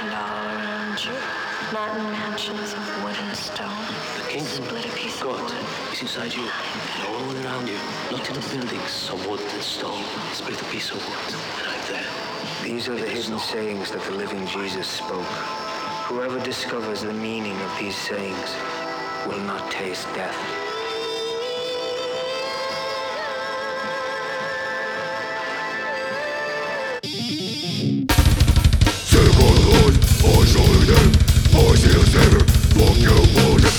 and all around you. Not in mansions of wood and stone. The kingdom Split a piece of of God wood. is inside you and all around you. Not in the buildings of wood and stone. Split a piece of wood and I'm there. These are the hidden sayings that the living Jesus spoke. Whoever discovers the meaning of these sayings will not taste death. Ojciec, Ojciec, Ojciec, Ojciec, Ojciec,